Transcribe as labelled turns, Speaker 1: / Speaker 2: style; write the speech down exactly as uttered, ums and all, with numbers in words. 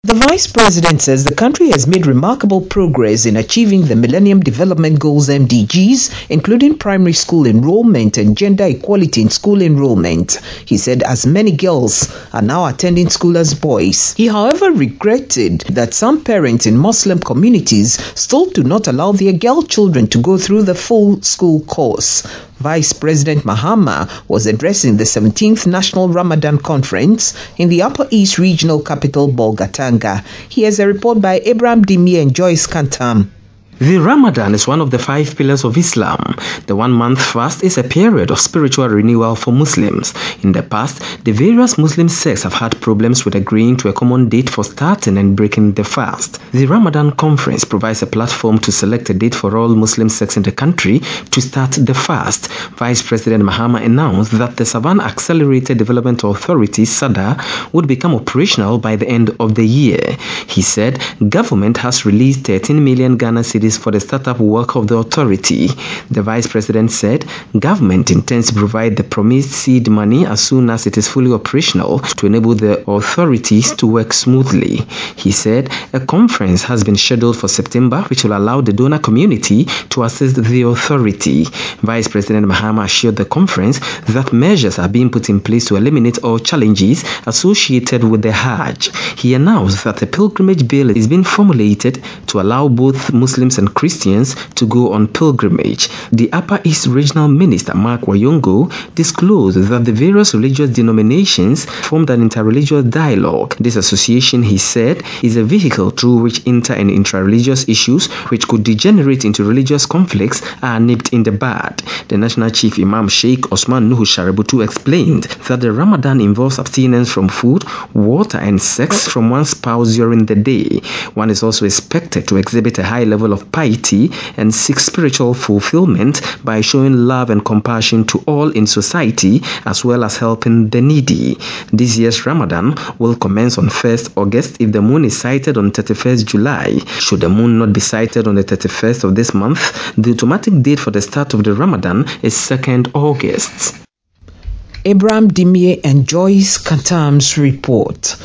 Speaker 1: The Vice President says the country has made remarkable progress in achieving the Millennium Development Goals M D Gs, including primary school enrollment and gender equality in school enrollment. He said as many girls are now attending school as boys. He, however, regretted that some parents in Muslim communities still do not allow their girl children to go through the full school course. Vice President Mahama was addressing the seventeenth National Ramadan Conference in the Upper East Regional Capital, Bolgatanga. Here's a report by Abraham Dimi and Joyce Kantam.
Speaker 2: The Ramadan is one of the five pillars of Islam. The one-month fast is a period of spiritual renewal for Muslims. In the past, the various Muslim sects have had problems with agreeing to a common date for starting and breaking the fast. The Ramadan conference provides a platform to select a date for all Muslim sects in the country to start the fast. Vice President Mahama announced that the Savannah Accelerated Development Authority (SADA) would become operational by the end of the year. He said government has released thirteen million Ghana cedis for the startup work of the authority. The Vice President said government intends to provide the promised seed money as soon as it is fully operational to enable the authorities to work smoothly. He said a conference has been scheduled for September which will allow the donor community to assist the authority. Vice President Mahama assured the conference that measures are being put in place to eliminate all challenges associated with the Hajj. He announced that a pilgrimage bill is being formulated to allow both Muslims and Christians to go on pilgrimage. The Upper East Regional Minister Mark Wayongo disclosed that the various religious denominations formed an interreligious dialogue. This association, he said, is a vehicle through which inter and intra-religious issues which could degenerate into religious conflicts are nipped in the bud. The National Chief Imam Sheikh Osman Nuhu Shaributu explained that the Ramadan involves abstinence from food, water and sex from one's spouse during the day. One is also expected to exhibit a high level of piety and seek spiritual fulfillment by showing love and compassion to all in society as well as helping the needy. This year's Ramadan will commence on first August if the moon is sighted on thirty-first July. Should the moon not be sighted on the thirty-first of this month, the automatic date for the start of the Ramadan is second August.
Speaker 1: Abraham Dimie and Joyce Kantam's report.